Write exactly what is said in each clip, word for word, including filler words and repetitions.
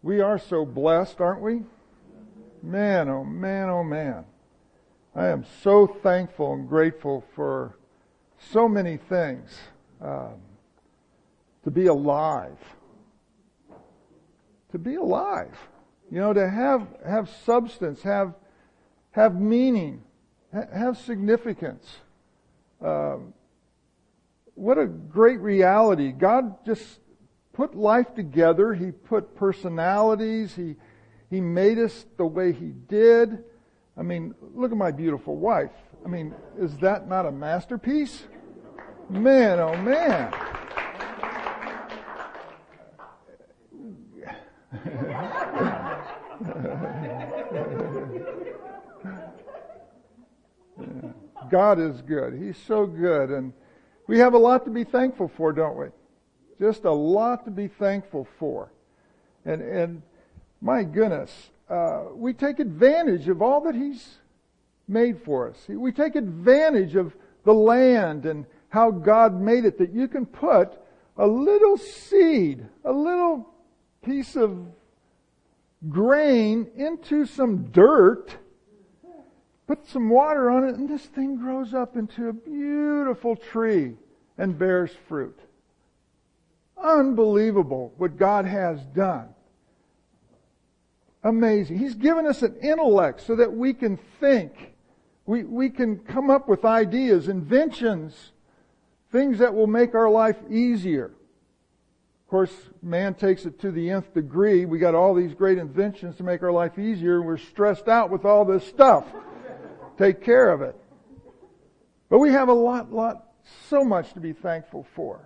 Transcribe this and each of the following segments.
We are so blessed, aren't we? Man, oh man, oh man. I am so thankful and grateful for so many things. Um, to be alive. To be alive. You know, to have have substance, have have meaning, ha- have significance. Um, what a great reality. God just put life together. He put personalities. He He made us the way He did. I mean, look at my beautiful wife. I mean, is that not a masterpiece? Man, oh man. God is good. He's so good. And we have a lot to be thankful for, don't we? Just a lot to be thankful for. And and my goodness, uh, we take advantage of all that He's made for us. We take advantage of the land and how God made it, that you can put a little seed, a little piece of grain into some dirt, put some water on it, and this thing grows up into a beautiful tree and bears fruit. Unbelievable what God has done. Amazing. He's given us an intellect so that we can think. We, we can come up with ideas, inventions, things that will make our life easier. Of course, man takes it to the nth degree. We got all these great inventions to make our life easier, and we're stressed out with all this stuff. Take care of it. But we have a lot, lot, so much to be thankful for.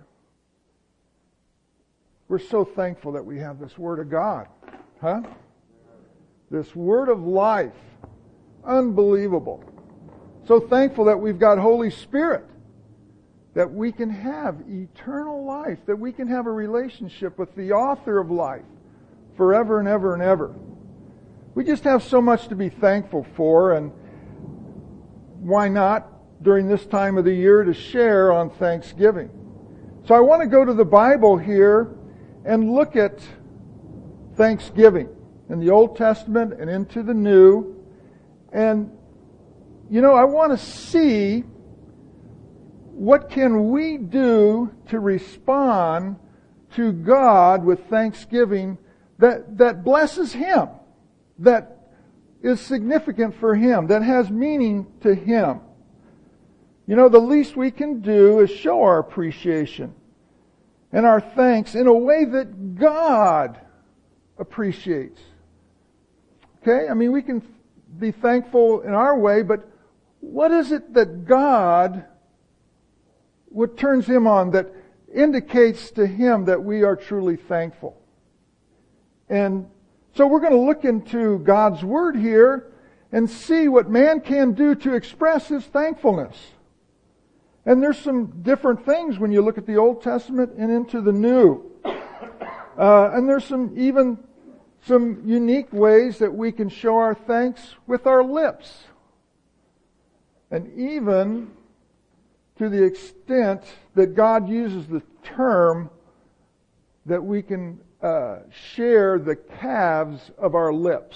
We're so thankful that we have this Word of God. Huh? This Word of life. Unbelievable. So thankful that we've got Holy Spirit. That we can have eternal life. That we can have a relationship with the author of life. Forever and ever and ever. We just have so much to be thankful for, and why not during this time of the year to share on Thanksgiving? So I want to go to the Bible here and look at Thanksgiving in the Old Testament and into the New. And, you know, I want to see what can we do to respond to God with thanksgiving that, that blesses Him, that is significant for Him, that has meaning to Him. You know, the least we can do is show our appreciation and our thanks in a way that God appreciates. Okay? I mean, we can be thankful in our way, but what is it that God, what turns Him on, that indicates to Him that we are truly thankful? And so we're going to look into God's Word here and see what man can do to express his thankfulness. And there's some different things when you look at the Old Testament and into the New. Uh, and there's some even some unique ways that we can show our thanks with our lips. And even to the extent that God uses the term that we can uh, share the calves of our lips.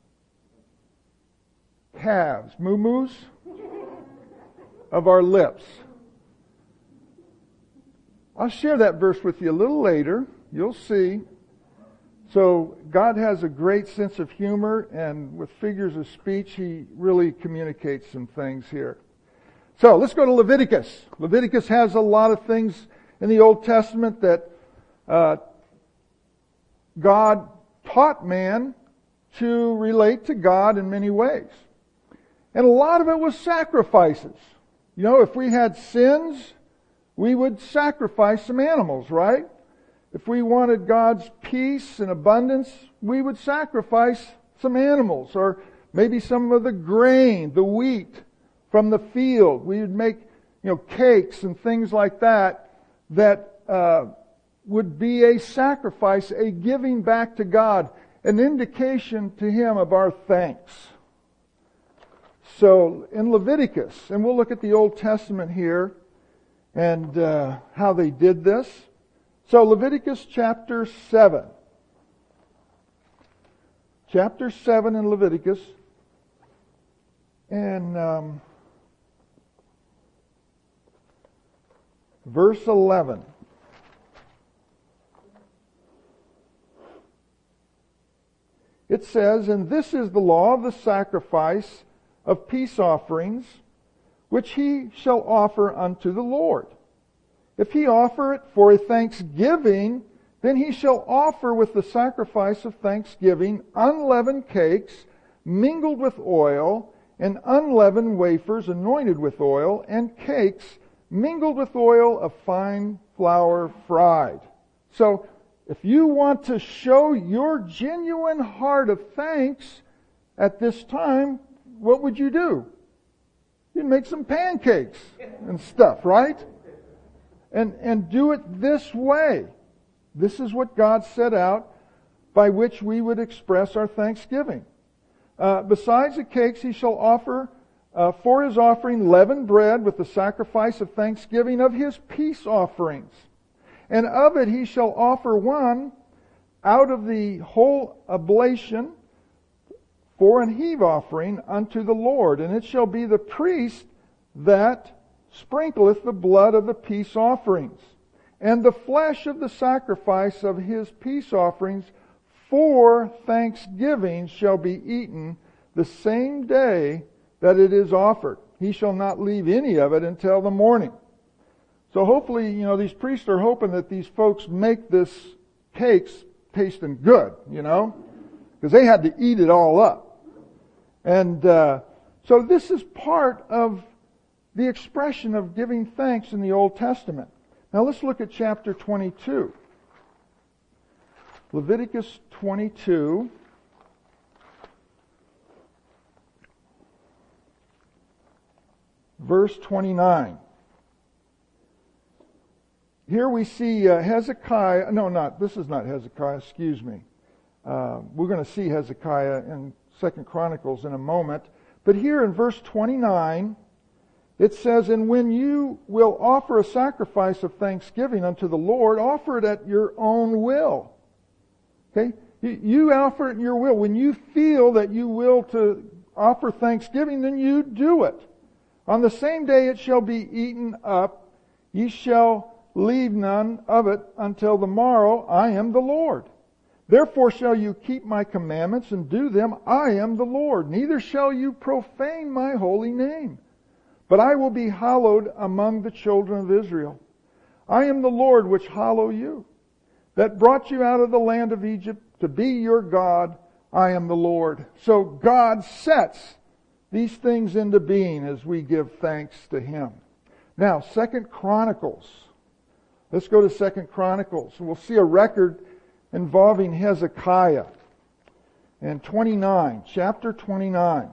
Calves, moo-moos of our lips. I'll share that verse with you a little later. You'll see. So God has a great sense of humor, and with figures of speech, He really communicates some things here. So let's go to Leviticus. Leviticus has a lot of things in the Old Testament that uh, God taught man to relate to God in many ways. And a lot of it was sacrifices. You know, if we had sins, we would sacrifice some animals, right? If we wanted God's peace and abundance, we would sacrifice some animals, or maybe some of the grain, the wheat from the field. We would make, you know, cakes and things like that that uh, would be a sacrifice, a giving back to God, an indication to Him of our thanks. So in Leviticus, and we'll look at the Old Testament here and uh, how they did this. So Leviticus chapter seven. chapter seven in Leviticus, and um, verse eleven. It says, "And this is the law of the sacrifice of peace offerings, which he shall offer unto the Lord. If he offer it for a thanksgiving, then he shall offer with the sacrifice of thanksgiving unleavened cakes mingled with oil, and unleavened wafers anointed with oil, and cakes mingled with oil of fine flour fried." So, if you want to show your genuine heart of thanks at this time, what would you do? You'd make some pancakes and stuff, right? And, and do it this way. This is what God set out by which we would express our thanksgiving. Uh, besides the cakes, he shall offer uh, for his offering leavened bread with the sacrifice of thanksgiving of his peace offerings. And of it he shall offer one out of the whole oblation for an heave offering unto the Lord. And it shall be the priest that sprinkleth the blood of the peace offerings, and the flesh of the sacrifice of his peace offerings for thanksgiving shall be eaten the same day that it is offered. He shall not leave any of it until the morning. So hopefully, you know, these priests are hoping that these folks make this cakes tasting good, you know, because they had to eat it all up. And uh, so this is part of the expression of giving thanks in the Old Testament. Now let's look at chapter twenty-two. Leviticus twenty-two. Verse twenty-nine. Here we see uh, Hezekiah, no, not, this is not Hezekiah, excuse me. Uh, we're going to see Hezekiah in Second Chronicles in a moment. But here in verse twenty-nine, it says, "And when you will offer a sacrifice of thanksgiving unto the Lord, offer it at your own will." Okay? You offer it in your will. When you feel that you will to offer thanksgiving, then you do it. "On the same day it shall be eaten up. Ye shall leave none of it until the morrow. I am the Lord. Therefore shall you keep my commandments and do them. I am the Lord. Neither shall you profane my holy name. But I will be hallowed among the children of Israel. I am the Lord which hallow you, that brought you out of the land of Egypt to be your God. I am the Lord." So God sets these things into being as we give thanks to Him. Now, Second Chronicles. Let's go to Second Chronicles. We'll see a record involving Hezekiah. And twenty-nine, chapter twenty-nine.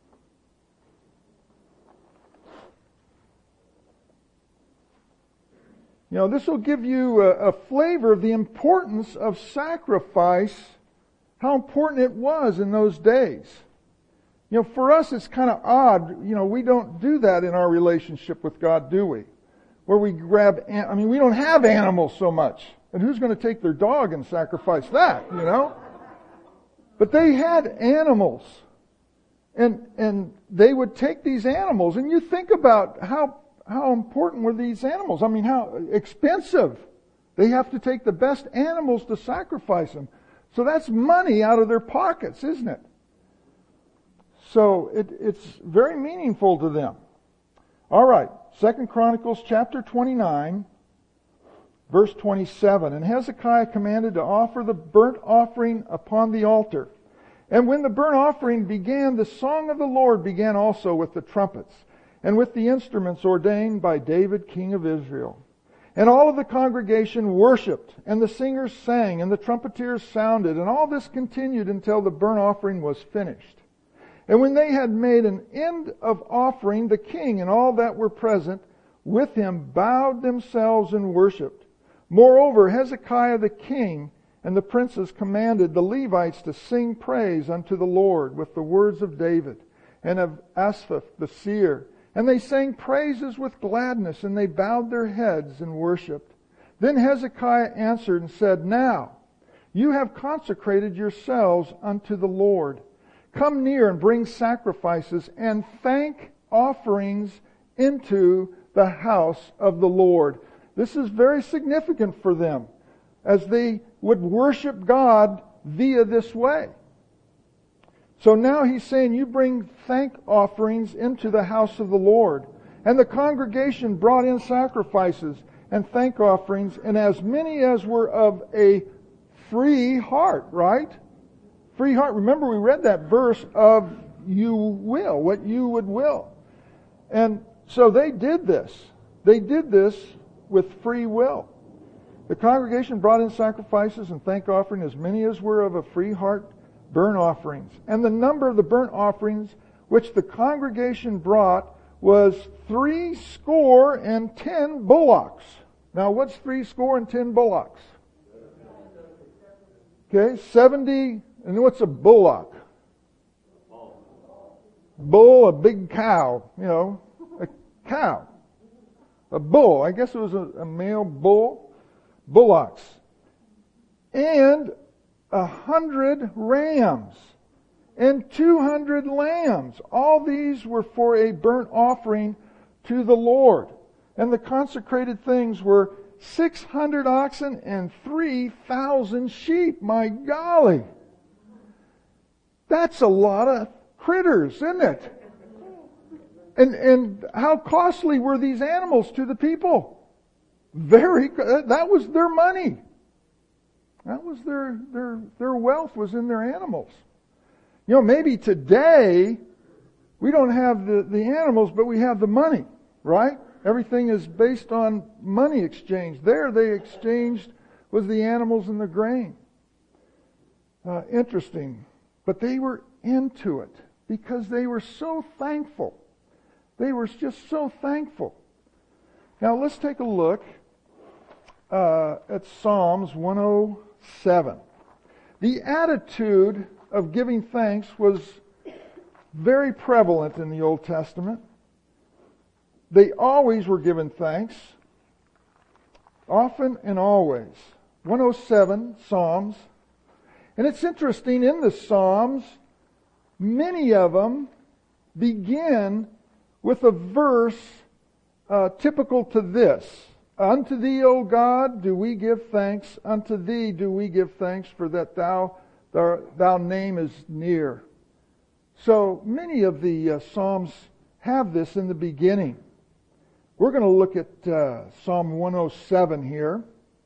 You know, this will give you a, a flavor of the importance of sacrifice, how important it was in those days. You know, for us it's kind of odd. You know, we don't do that in our relationship with God, do we? Where we grab, I mean, we don't have animals so much. And who's going to take their dog and sacrifice that, you know? But they had animals. And and they would take these animals. And you think about how how important were these animals. I mean, how expensive. They have to take the best animals to sacrifice them. So that's money out of their pockets, isn't it? So it, it's very meaningful to them. All right. Second Chronicles chapter twenty-nine, verse twenty-seven. "And Hezekiah commanded to offer the burnt offering upon the altar. And when the burnt offering began, the song of the Lord began also with the trumpets, and with the instruments ordained by David king of Israel. And all of the congregation worshipped, and the singers sang, and the trumpeters sounded, and all this continued until the burnt offering was finished. And when they had made an end of offering, the king and all that were present with him bowed themselves and worshipped. Moreover, Hezekiah the king and the princes commanded the Levites to sing praise unto the Lord with the words of David and of Asaph the seer. And they sang praises with gladness, and they bowed their heads and worshipped. Then Hezekiah answered and said, Now, You have consecrated yourselves unto the Lord. Come near and bring sacrifices and thank offerings into the house of the Lord. This is very significant for them, as they would worship God via this way. So now he's saying, you bring thank offerings into the house of the Lord. And the congregation brought in sacrifices and thank offerings, and as many as were of a free heart, right? Free heart. Remember, we read that verse of you will, what you would will. And so they did this. They did this with free will. The congregation brought in sacrifices and thank offering, as many as were of a free heart, burnt offerings. And the number of the burnt offerings which the congregation brought was three score and ten bullocks. Now, what's three score and ten bullocks? Okay, seventy. And what's a bullock? Bull, a big cow. You know, a cow. A bull. I guess it was a, a male bull. Bullocks. And a hundred rams. And two hundred lambs. All these were for a burnt offering to the Lord. And the consecrated things were six hundred oxen and three thousand sheep. My golly. That's a lot of critters, isn't it? And and how costly were these animals to the people? Very, that was their money. That was their, their, their wealth was in their animals. You know, maybe today we don't have the, the animals, but we have the money, right? Everything is based on money exchange. There they exchanged was the animals and the grain. Uh, interesting. But they were into it because they were so thankful. They were just so thankful. Now let's take a look uh, at Psalms one oh seven. The attitude of giving thanks was very prevalent in the Old Testament. They always were given thanks, often and always. one oh seven, Psalms. And it's interesting, in the Psalms, many of them begin with a verse uh, typical to this. Unto thee, O God, do we give thanks. Unto thee do we give thanks, for that thou, thou, thou name is near. So many of the uh, Psalms have this in the beginning. We're going to look at uh, Psalm one oh seven here.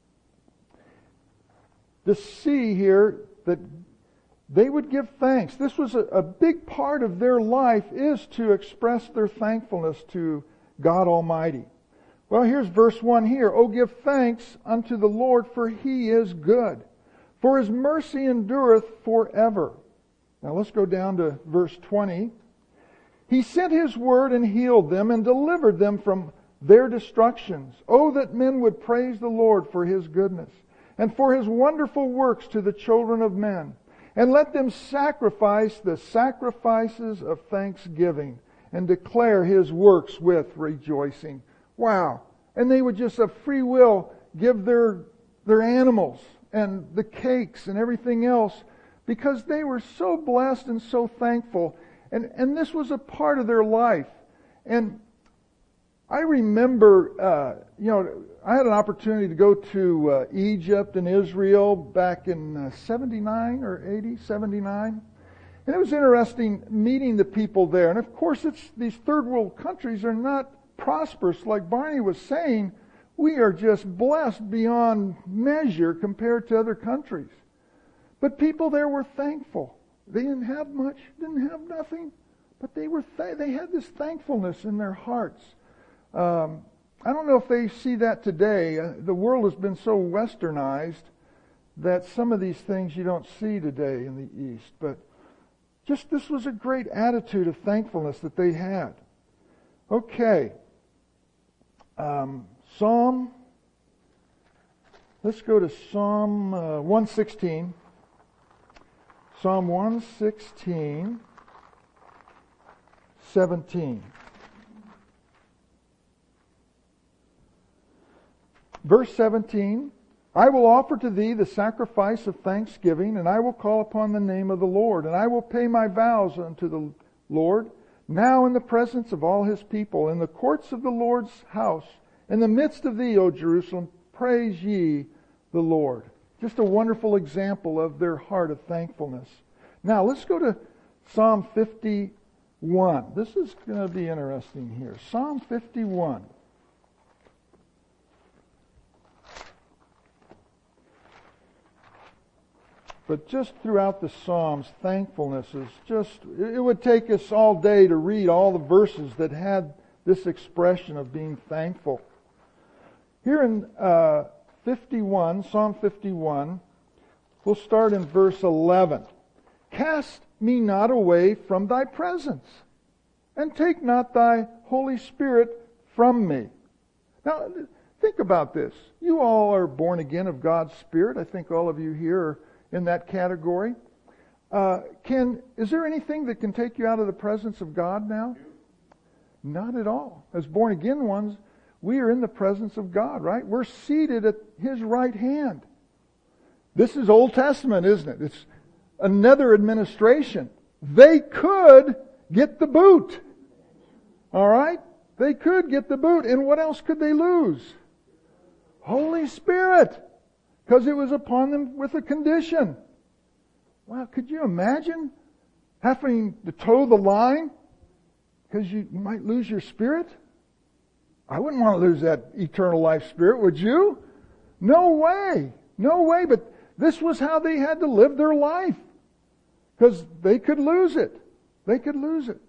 To see here that they would give thanks. This was a, a big part of their life, is to express their thankfulness to God Almighty. Well, here's verse one here. O give thanks unto the Lord, for He is good, for His mercy endureth forever. Now let's go down to verse twenty. He sent His word and healed them and delivered them from their destructions. Oh, that men would praise the Lord for His goodness and for His wonderful works to the children of men. And let them sacrifice the sacrifices of thanksgiving and declare His works with rejoicing. Wow. And they would just of free will give their, their animals and the cakes and everything else because they were so blessed and so thankful. And, and this was a part of their life. And I remember, uh, you know, I had an opportunity to go to uh, Egypt and Israel back in uh, seventy-nine or eighty, seventy-nine. And it was interesting meeting the people there. And of course, it's these third world countries are not prosperous. Like Barney was saying, we are just blessed beyond measure compared to other countries. But people there were thankful. They didn't have much, didn't have nothing, but they were th- they had this thankfulness in their hearts. Um, I don't know if they see that today. Uh, the world has been so westernized that some of these things you don't see today in the East. But just this was a great attitude of thankfulness that they had. Okay. Um, Psalm, let's go to Psalm uh, one sixteen. Psalm one sixteen, seventeen. Verse seventeen, I will offer to thee the sacrifice of thanksgiving, and I will call upon the name of the Lord, and I will pay my vows unto the Lord, now in the presence of all his people, in the courts of the Lord's house, in the midst of thee, O Jerusalem, praise ye the Lord. Just a wonderful example of their heart of thankfulness. Now let's go to Psalm fifty-one. This is going to be interesting here. Psalm fifty-one. But just throughout the Psalms, thankfulness is just, it would take us all day to read all the verses that had this expression of being thankful. Here in uh, fifty-one, Psalm fifty-one, we'll start in verse eleven. Cast me not away from thy presence, and take not thy Holy Spirit from me. Now, think about this. You all are born again of God's Spirit. I think all of you here are in that category. Uh, can is there anything that can take you out of the presence of God now? Not at all. As born again ones, we are in the presence of God, right? We're seated at his right hand. This is Old Testament, isn't it? It's another administration. They could get the boot. All right? They could get the boot. And what else could they lose? Holy Spirit. Because it was upon them with a condition. Wow, could you imagine having to toe the line because you, you might lose your spirit? I wouldn't want to lose that eternal life spirit, would you? No way. No way. But this was how they had to live their life. Because they could lose it. They could lose it.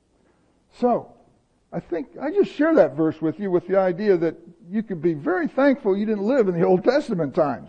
So, I think, I just share that verse with you with the idea that you could be very thankful you didn't live in the Old Testament times.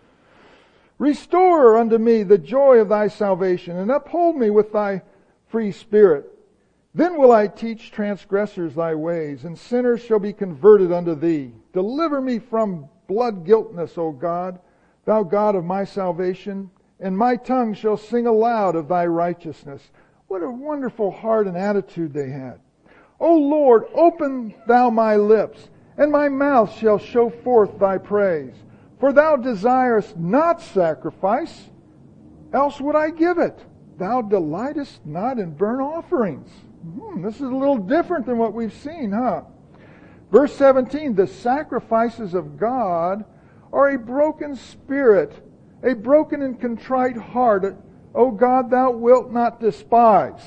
Restore unto me the joy of thy salvation, and uphold me with thy free spirit. Then will I teach transgressors thy ways, and sinners shall be converted unto thee. Deliver me from blood guiltness, O God, thou God of my salvation, and my tongue shall sing aloud of thy righteousness. What a wonderful heart and attitude they had. O Lord, open thou my lips, and my mouth shall show forth thy praise. For thou desirest not sacrifice, else would I give it. Thou delightest not in burnt offerings. Hmm, this is a little different than what we've seen, huh? Verse seventeen, the sacrifices of God are a broken spirit, a broken and contrite heart. O God, thou wilt not despise.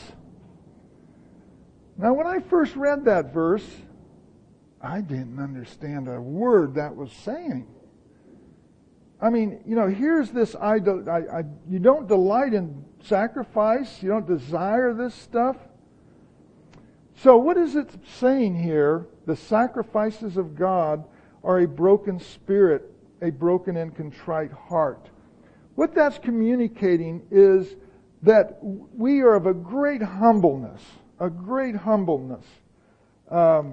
Now, when I first read that verse, I didn't understand a word that was saying. I mean, you know, here's this, I, I, I, you don't delight in sacrifice, you don't desire this stuff. So what is it saying here? The sacrifices of God are a broken spirit, a broken and contrite heart. What that's communicating is that we are of a great humbleness, a great humbleness. Um,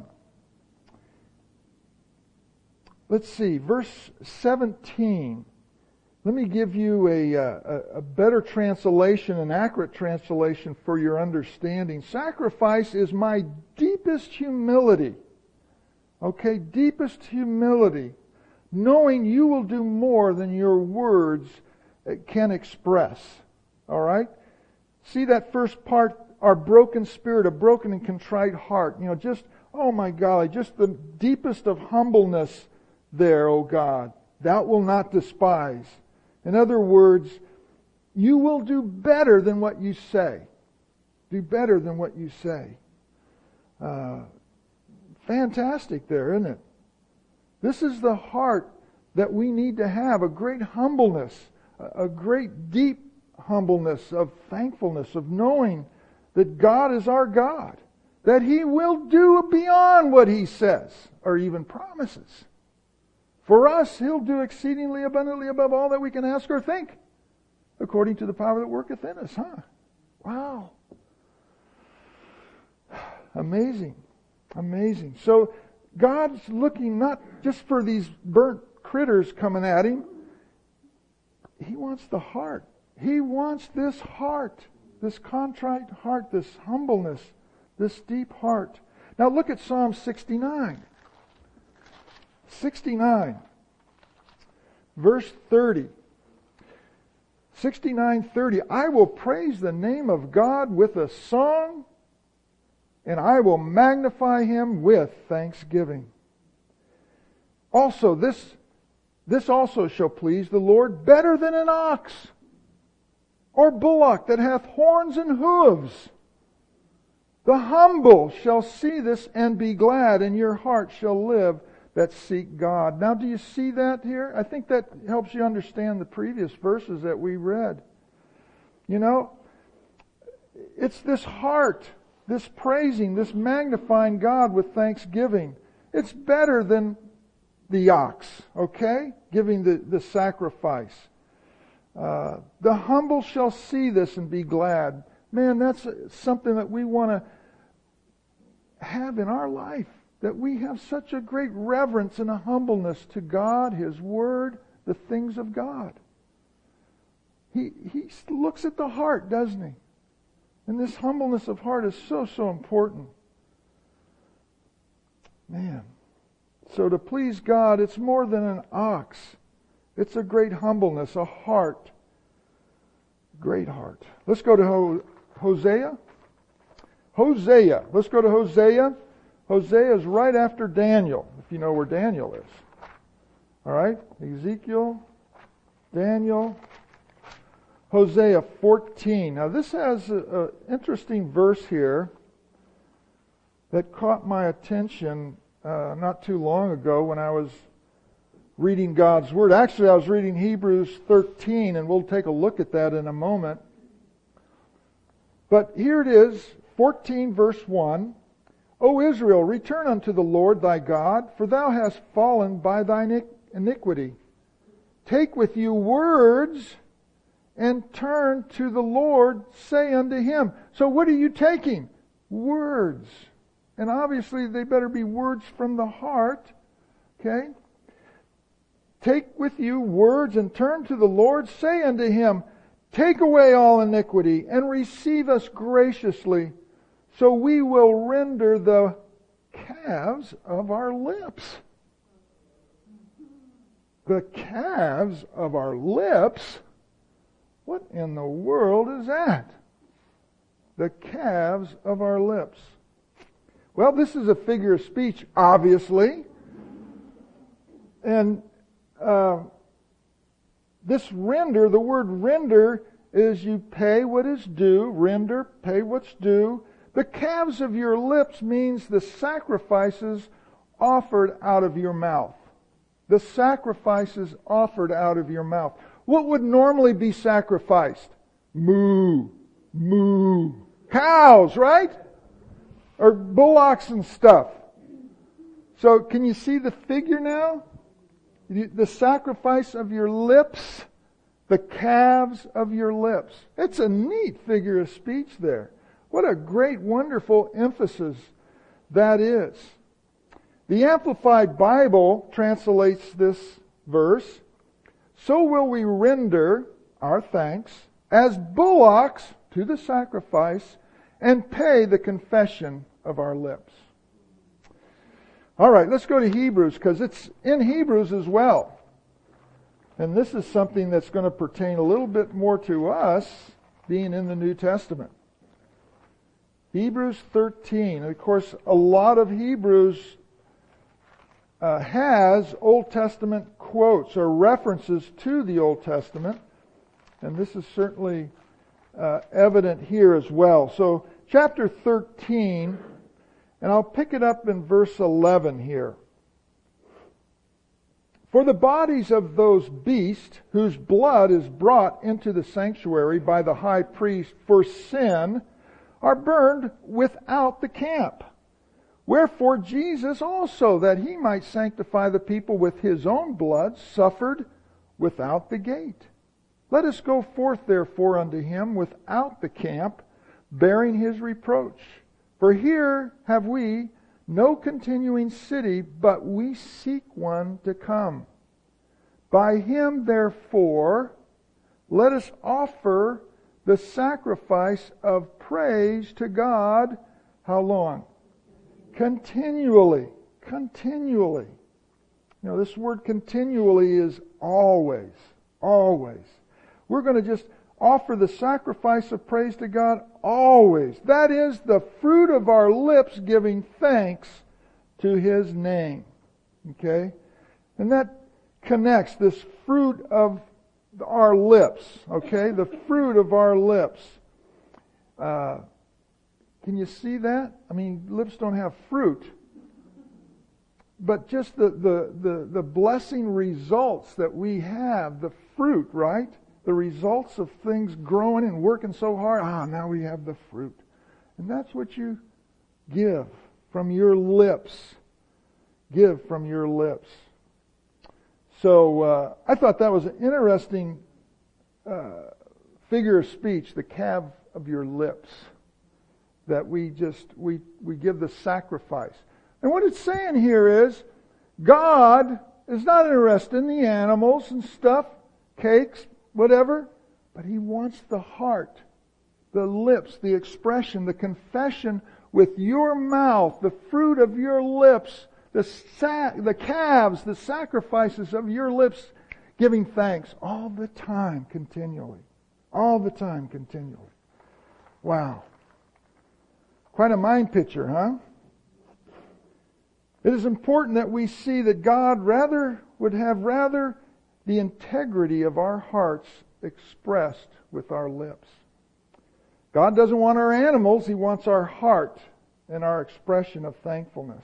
let's see, verse seventeen. Let me give you a, a, a better translation, an accurate translation for your understanding. Sacrifice is my deepest humility. Okay, deepest humility. Knowing you will do more than your words can express. All right? See that first part, our broken spirit, a broken and contrite heart. You know, just, oh my golly, just the deepest of humbleness there, O God. Thou wilt not despise. In other words, you will do better than what you say. Do better than what you say. Uh, fantastic there, isn't it? This is the heart that we need to have, a great humbleness, a great deep humbleness of thankfulness, of knowing that God is our God, that He will do beyond what He says or even promises. For us, He'll do exceedingly abundantly above all that we can ask or think, according to the power that worketh in us, huh? Wow. Amazing. Amazing. So God's looking not just for these burnt critters coming at Him. He wants the heart. He wants this heart, this contrite heart, this humbleness, this deep heart. Now look at Psalm sixty-nine. sixty-nine. verse thirty. sixty-nine thirty. I will praise the name of God with a song, and I will magnify Him with thanksgiving. Also, this, this also shall please the Lord better than an ox, or bullock that hath horns and hooves. The humble shall see this and be glad, and your heart shall live that seek God. Now, do you see that here? I think that helps you understand the previous verses that we read. You know, it's this heart, this praising, this magnifying God with thanksgiving. It's better than the ox, okay? Giving the, the sacrifice. Uh, the humble shall see this and be glad. Man, that's something that we want to have in our life. That we have such a great reverence and a humbleness to God, His Word, the things of God. He, he looks at the heart, doesn't He? And this humbleness of heart is so, so important. Man. So to please God, it's more than an ox. It's a great humbleness, a heart. Great heart. Let's go to Ho- Hosea. Hosea. Let's go to Hosea. Hosea is right after Daniel, if you know where Daniel is. All right? Ezekiel, Daniel, Hosea fourteen. Now this has an interesting verse here that caught my attention uh, not too long ago when I was reading God's Word. Actually, I was reading Hebrews thirteen, and we'll take a look at that in a moment. But here it is, fourteen verse one. O Israel, return unto the Lord thy God, for thou hast fallen by thine iniquity. Take with you words, and turn to the Lord, say unto Him. So what are you taking? Words. And obviously they better be words from the heart. Okay? Take with you words, and turn to the Lord, say unto Him, take away all iniquity, and receive us graciously, so we will render the calves of our lips. The calves of our lips? What in the world is that? The calves of our lips. Well, this is a figure of speech, obviously. And uh, this render, the word render, is you pay what is due. Render, pay what's due. The calves of your lips means the sacrifices offered out of your mouth. The sacrifices offered out of your mouth. What would normally be sacrificed? Moo, moo. Cows, right? Or bullocks and stuff. So can you see the figure now? The sacrifice of your lips, the calves of your lips. It's a neat figure of speech there. What a great, wonderful emphasis that is. The Amplified Bible translates this verse, so will we render our thanks as bullocks to the sacrifice and pay the confession of our lips. All right, let's go to Hebrews, because it's in Hebrews as well. And this is something that's going to pertain a little bit more to us being in the New Testament. Hebrews thirteen. And of course, a lot of Hebrews uh, has Old Testament quotes or references to the Old Testament. And this is certainly uh, evident here as well. So, chapter thirteen, and I'll pick it up in verse eleven here. For the bodies of those beasts whose blood is brought into the sanctuary by the high priest for sin are burned without the camp. Wherefore Jesus also, that He might sanctify the people with His own blood, suffered without the gate. Let us go forth therefore unto Him without the camp, bearing His reproach. For here have we no continuing city, but we seek one to come. By Him therefore let us offer the sacrifice of praise to God. How long? Continually. Continually. You know, this word continually is always, always. We're going to just offer the sacrifice of praise to God always. That is the fruit of our lips giving thanks to His name. Okay? And that connects this fruit of our lips. Okay? The fruit of our lips. Uh, can you see that? I mean, lips don't have fruit. But just the, the, the, the blessing results that we have, the fruit, right? The results of things growing and working so hard. Ah, now we have the fruit. And that's what you give from your lips. Give from your lips. So uh, I thought that was an interesting uh, figure of speech, the calf of your lips. That we just, we, we give the sacrifice. And what it's saying here is, God is not interested in the animals and stuff, cakes, whatever, but He wants the heart, the lips, the expression, the confession with your mouth, the fruit of your lips, the sa- the calves, the sacrifices of your lips, giving thanks all the time, continually. All the time, continually. Wow. Quite a mind picture, huh? It is important that we see that God rather would have rather the integrity of our hearts expressed with our lips. God doesn't want our animals, He wants our heart and our expression of thankfulness.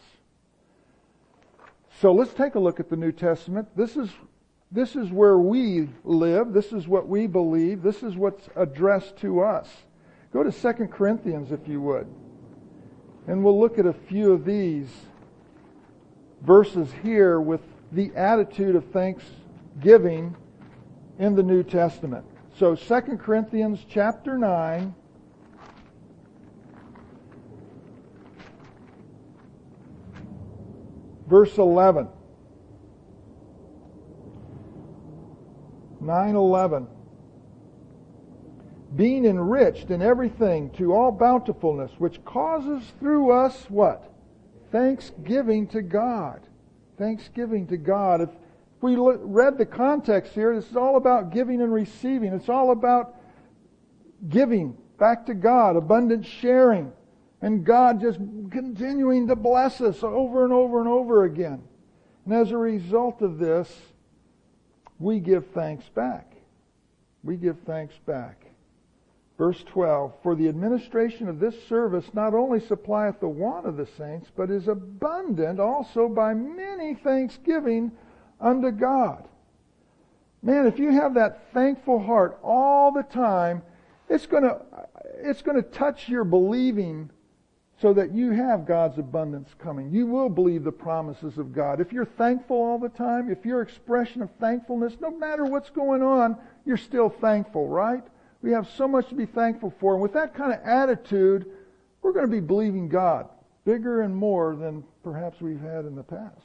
So let's take a look at the New Testament. This is, this is where we live. This is what we believe. This is what's addressed to us. Go to Second Corinthians if you would. And we'll look at a few of these verses here with the attitude of thanksgiving in the New Testament. So Second Corinthians chapter nine, verse eleven. nine eleven. Being enriched in everything to all bountifulness, which causes through us what? Thanksgiving to God. Thanksgiving to God. If we look, read the context here, this is all about giving and receiving. It's all about giving back to God, abundant sharing, and God just continuing to bless us over and over and over again. And as a result of this, we give thanks back. We give thanks back. Verse twelve, for the administration of this service not only supplieth the want of the saints, but is abundant also by many thanksgiving unto God. Man, if you have that thankful heart all the time, it's going to it's going to touch your believing so that you have God's abundance coming. You will believe the promises of God. If you're thankful all the time, if your expression of thankfulness, no matter what's going on, you're still thankful, right? We have so much to be thankful for. And with that kind of attitude, we're going to be believing God bigger and more than perhaps we've had in the past.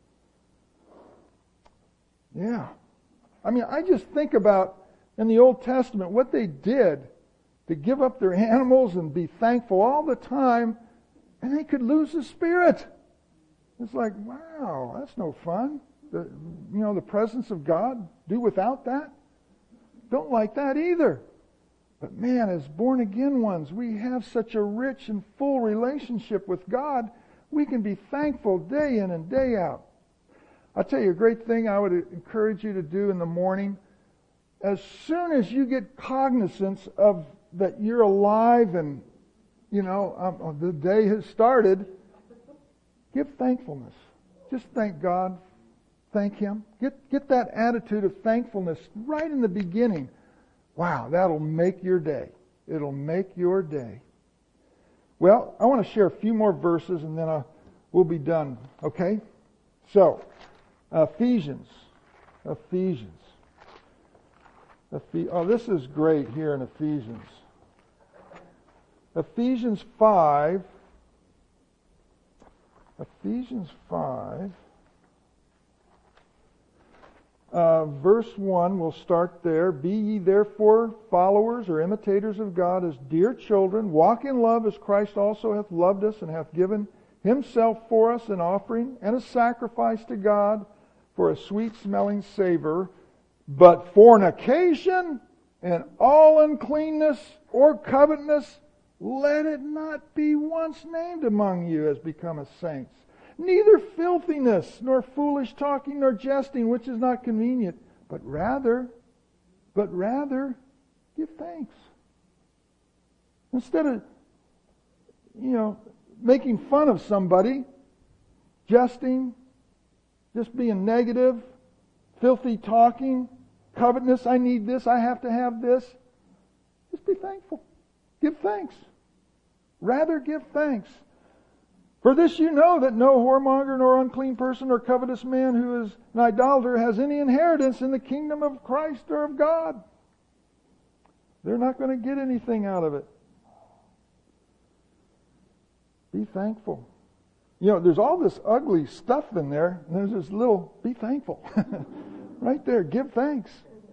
Yeah. I mean, I just think about in the Old Testament what they did to give up their animals and be thankful all the time, and they could lose the Spirit. It's like, wow, that's no fun. The, you know, the presence of God, do without that? Don't like that either. But man, as born-again ones, we have such a rich and full relationship with God, we can be thankful day in and day out. I'll tell you a great thing I would encourage you to do in the morning. As soon as you get cognizance of that you're alive and, you know, um, the day has started, give thankfulness. Just thank God. Thank Him. Get, get that attitude of thankfulness right in the beginning. Wow, that'll make your day. It'll make your day. Well, I want to share a few more verses and then I'll, we'll be done. Okay? So, Ephesians. Ephesians. Ephes- oh, this is great here in Ephesians. Ephesians five. Ephesians five. Uh, verse one, we'll start there. Be ye therefore followers or imitators of God as dear children. Walk in love as Christ also hath loved us and hath given Himself for us an offering and a sacrifice to God for a sweet smelling savor. But fornication and all uncleanness or covetousness, let it not be once named among you as becometh saints. Neither filthiness, nor foolish talking, nor jesting, which is not convenient, but rather, but rather, give thanks. Instead of, you know, making fun of somebody, jesting, just being negative, filthy talking, covetousness, I need this, I have to have this. Just be thankful. Give thanks. Rather give thanks. For this you know that no whoremonger, nor unclean person, or covetous man who is an idolater has any inheritance in the kingdom of Christ or of God. They're not going to get anything out of it. Be thankful. You know, there's all this ugly stuff in there, and there's this little, be thankful. Right there, give thanks.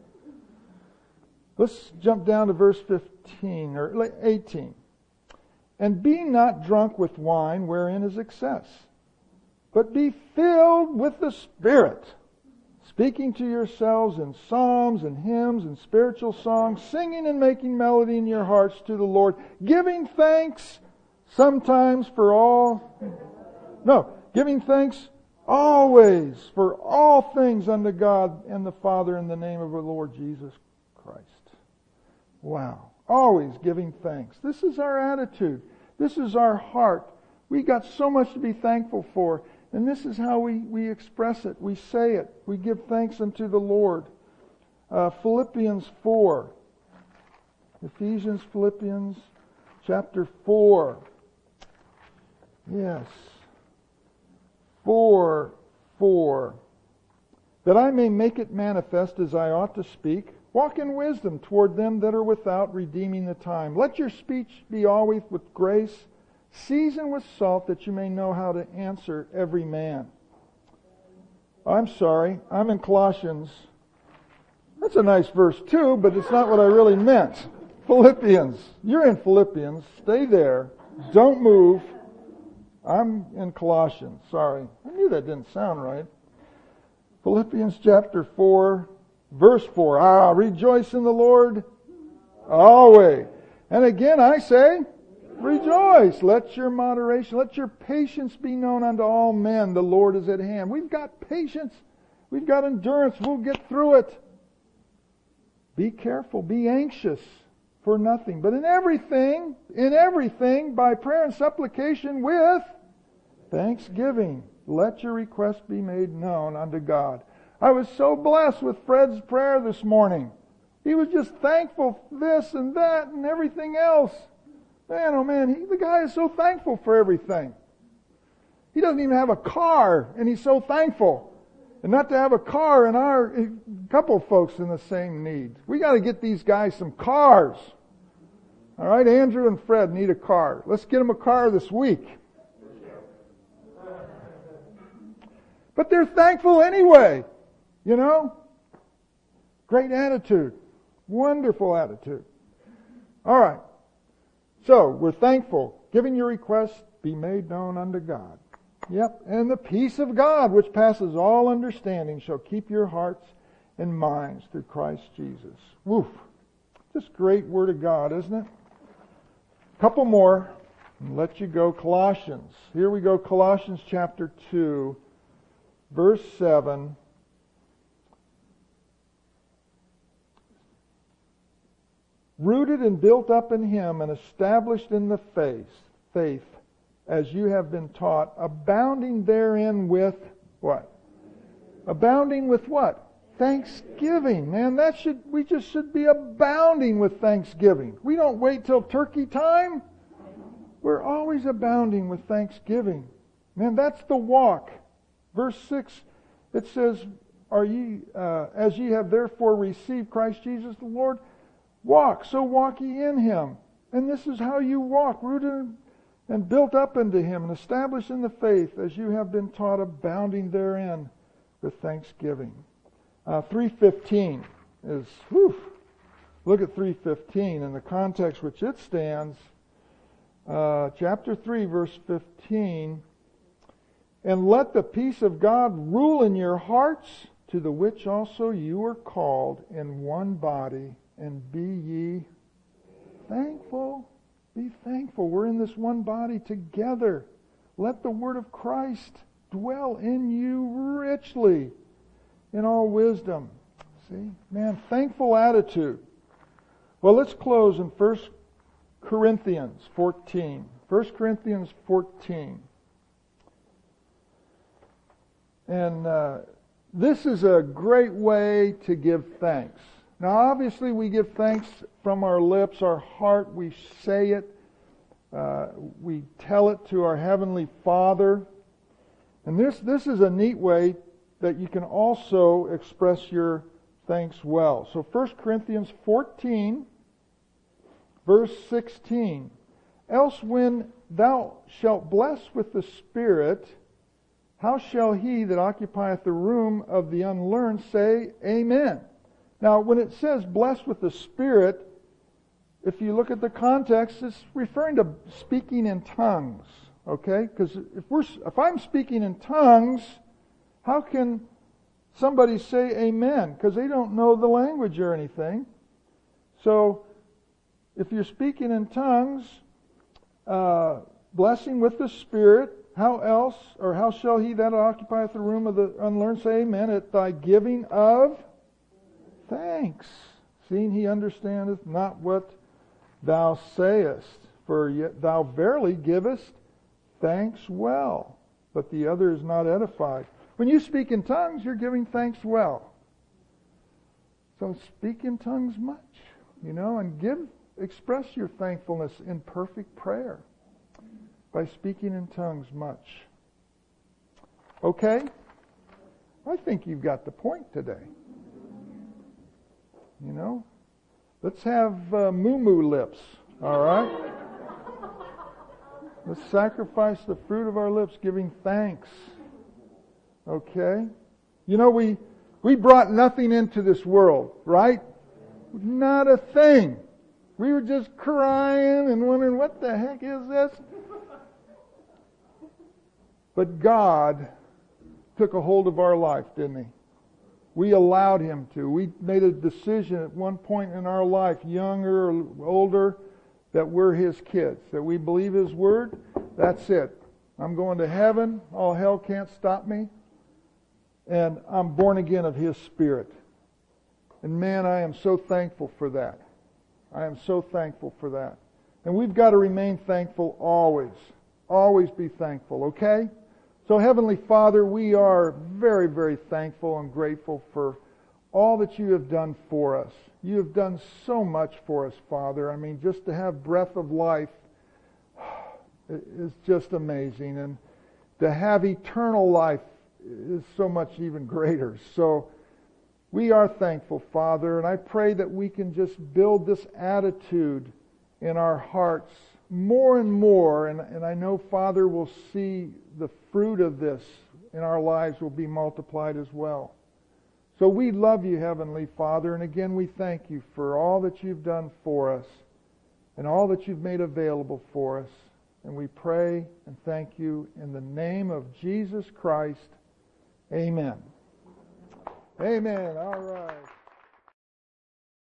Let's jump down to verse fifteen, or eighteen. And be not drunk with wine wherein is excess, but be filled with the Spirit, speaking to yourselves in psalms and hymns and spiritual songs, singing and making melody in your hearts to the Lord, giving thanks sometimes for all, no, giving thanks always for all things unto God and the Father in the name of our Lord Jesus Christ. Wow. Always giving thanks. This is our attitude. This is our heart. We got so much to be thankful for. And this is how we, we express it. We say it. We give thanks unto the Lord. Uh, Philippians four. Ephesians, Philippians chapter four. Yes. four, four. That I may make it manifest as I ought to speak. Walk in wisdom toward them that are without, redeeming the time. Let your speech be always with grace, seasoned with salt, that you may know how to answer every man. I'm sorry, I'm in Colossians. That's a nice verse too, but it's not what I really meant. Philippians. You're in Philippians. Stay there. Don't move. I'm in Colossians. Sorry. I knew that didn't sound right. Philippians chapter four. Verse four, ah, rejoice in the Lord always. And again I say, rejoice. Let your moderation, let your patience be known unto all men. The Lord is at hand. We've got patience. We've got endurance. We'll get through it. Be careful. Be anxious for nothing. But in everything, in everything, by prayer and supplication with thanksgiving, let your requests be made known unto God. I was so blessed with Fred's prayer this morning. He was just thankful for this and that and everything else. Man, oh man, he, the guy is so thankful for everything. He doesn't even have a car, and he's so thankful. And not to have a car in our, a couple of folks in the same need. We got to get these guys some cars. All right, Andrew and Fred need a car. Let's get them a car this week. But they're thankful anyway. You know? Great attitude. Wonderful attitude. All right. So, we're thankful. Giving your requests be made known unto God. Yep. And the peace of God, which passes all understanding, shall keep your hearts and minds through Christ Jesus. Woof. Just great word of God, isn't it? A couple more and let you go. Colossians. Here we go. Colossians chapter two, verse seven. Rooted and built up in Him and established in the faith, faith, as you have been taught, abounding therein with what? Abounding with what? Thanksgiving. Man, that should we just should be abounding with thanksgiving. We don't wait till turkey time. We're always abounding with thanksgiving. Man, that's the walk. Verse six, it says, "Are ye uh, as ye have therefore received Christ Jesus the Lord? Walk, so walk ye in Him." And this is how you walk, rooted and built up into Him, and established in the faith, as you have been taught, abounding therein with thanksgiving. Uh, three fifteen is, whew, look at three fifteen in the context which it stands. Uh, chapter three, verse fifteen. "And let the peace of God rule in your hearts, to the which also you are called in one body, and be ye thankful. Be thankful. We're in this one body together. Let the word of Christ dwell in you richly in all wisdom. See? Man, thankful attitude. Well, let's close in First Corinthians fourteen. First Corinthians fourteen. And uh, this is a great way to give thanks. Now, obviously, we give thanks from our lips, our heart, we say it, uh, we tell it to our Heavenly Father. And this, this is a neat way that you can also express your thanks well. So First Corinthians fourteen, verse sixteen. Else when thou shalt bless with the Spirit, how shall he that occupieth the room of the unlearned say, Amen? Now, when it says blessed with the Spirit, if you look at the context, it's referring to speaking in tongues. Okay? Because if we're, if I'm speaking in tongues, how can somebody say amen? Because they don't know the language or anything. So, if you're speaking in tongues, uh, blessing with the Spirit, how else, or how shall he that occupieth the room of the unlearned say amen at thy giving of thanks, seeing he understandeth not what thou sayest? For yet thou verily givest thanks well, but the other is not edified. When you speak in tongues, you're giving thanks well. So speak in tongues much, you know, and give, express your thankfulness in perfect prayer by speaking in tongues much. Okay? I think you've got the point today. You know? Let's have uh, moo-moo lips, all right? Let's sacrifice the fruit of our lips, giving thanks. Okay? You know, we we brought nothing into this world, right? Not a thing. We were just crying and wondering, what the heck is this? But God took a hold of our life, didn't He? We allowed Him to. We made a decision at one point in our life, younger or older, that we're His kids, that we believe His Word. That's it. I'm going to heaven. All hell can't stop me. And I'm born again of His Spirit. And man, I am so thankful for that. I am so thankful for that. And we've got to remain thankful always. Always be thankful, okay? So Heavenly Father, we are very, very thankful and grateful for all that You have done for us. You have done so much for us, Father. I mean, just to have breath of life is just amazing. And to have eternal life is so much even greater. So we are thankful, Father, and I pray that we can just build this attitude in our hearts more and more, and, and I know, Father, we'll see the fruit of this in our lives will be multiplied as well. So we love You, Heavenly Father, and again we thank You for all that You've done for us and all that You've made available for us. And we pray and thank You in the name of Jesus Christ. Amen. Amen. All right.